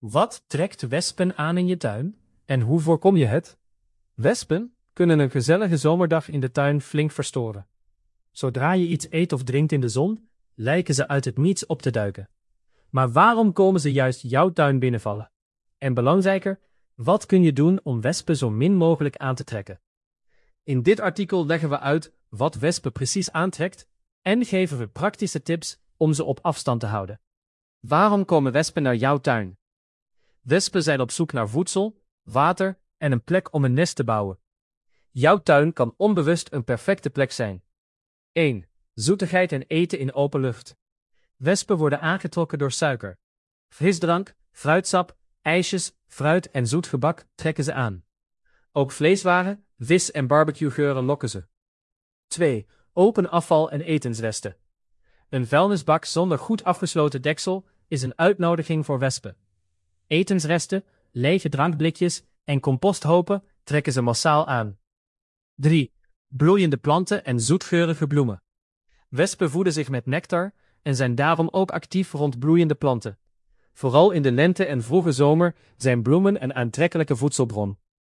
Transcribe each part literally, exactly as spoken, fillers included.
Wat trekt wespen aan in je tuin en hoe voorkom je het? Wespen kunnen een gezellige zomerdag in de tuin flink verstoren. Zodra je iets eet of drinkt in de zon, lijken ze uit het niets op te duiken. Maar waarom komen ze juist jouw tuin binnenvallen? En belangrijker, wat kun je doen om wespen zo min mogelijk aan te trekken? In dit artikel leggen we uit wat wespen precies aantrekt en geven we praktische tips om ze op afstand te houden. Waarom komen wespen naar jouw tuin? Wespen zijn op zoek naar voedsel, water en een plek om een nest te bouwen. Jouw tuin kan onbewust een perfecte plek zijn. één. Zoetigheid en eten in open lucht. Wespen worden aangetrokken door suiker. Frisdrank, fruitsap, ijsjes, fruit en zoet gebak trekken ze aan. Ook vleeswaren, vis en barbecuegeuren lokken ze. twee. Open afval en etensresten. Een vuilnisbak zonder goed afgesloten deksel is een uitnodiging voor wespen. Etensresten, lege drankblikjes en composthopen trekken ze massaal aan. drie. Bloeiende planten en zoetgeurige bloemen. Wespen voeden zich met nectar en zijn daarom ook actief rond bloeiende planten. Vooral in de lente en vroege zomer zijn bloemen een aantrekkelijke voedselbron.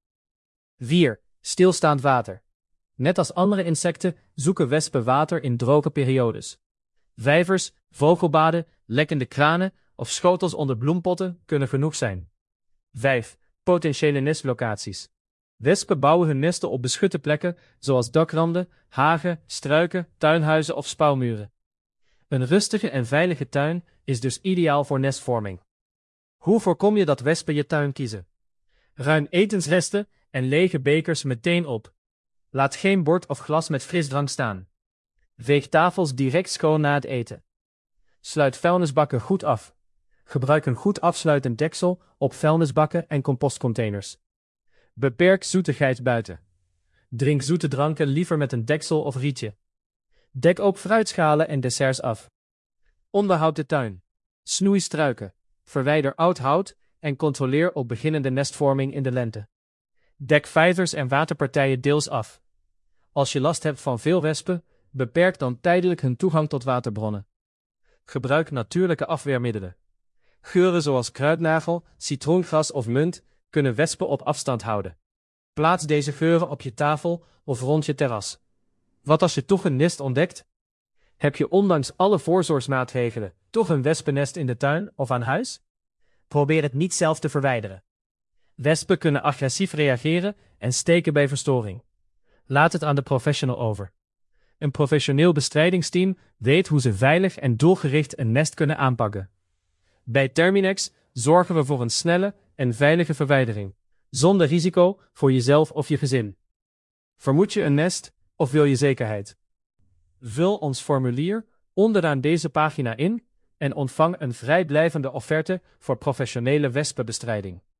vier. Stilstaand water. Net als andere insecten zoeken wespen water in droge periodes. Vijvers, vogelbaden, lekkende kranen of schotels onder bloempotten kunnen genoeg zijn. vijf. Potentiële nestlocaties. Wespen bouwen hun nesten op beschutte plekken zoals dakranden, hagen, struiken, tuinhuizen of spouwmuren. Een rustige en veilige tuin is dus ideaal voor nestvorming. Hoe voorkom je dat wespen je tuin kiezen? Ruim etensresten en lege bekers meteen op. Laat geen bord of glas met frisdrank staan. Veeg tafels direct schoon na het eten. Sluit vuilnisbakken goed af. Gebruik een goed afsluitend deksel op vuilnisbakken en compostcontainers. Beperk zoetigheid buiten. Drink zoete dranken liever met een deksel of rietje. Dek ook fruitschalen en desserts af. Onderhoud de tuin. Snoei struiken. Verwijder oud hout en controleer op beginnende nestvorming in de lente. Dek vijvers en waterpartijen deels af. Als je last hebt van veel wespen, beperk dan tijdelijk hun toegang tot waterbronnen. Gebruik natuurlijke afweermiddelen. Geuren zoals kruidnagel, citroengras of munt kunnen wespen op afstand houden. Plaats deze geuren op je tafel of rond je terras. Wat als je toch een nest ontdekt? Heb je ondanks alle voorzorgsmaatregelen toch een wespennest in de tuin of aan huis? Probeer het niet zelf te verwijderen. Wespen kunnen agressief reageren en steken bij verstoring. Laat het aan de professional over. Een professioneel bestrijdingsteam weet hoe ze veilig en doelgericht een nest kunnen aanpakken. Bij Terminix zorgen we voor een snelle en veilige verwijdering, zonder risico voor jezelf of je gezin. Vermoed je een nest of wil je zekerheid? Vul ons formulier onderaan deze pagina in en ontvang een vrijblijvende offerte voor professionele wespenbestrijding.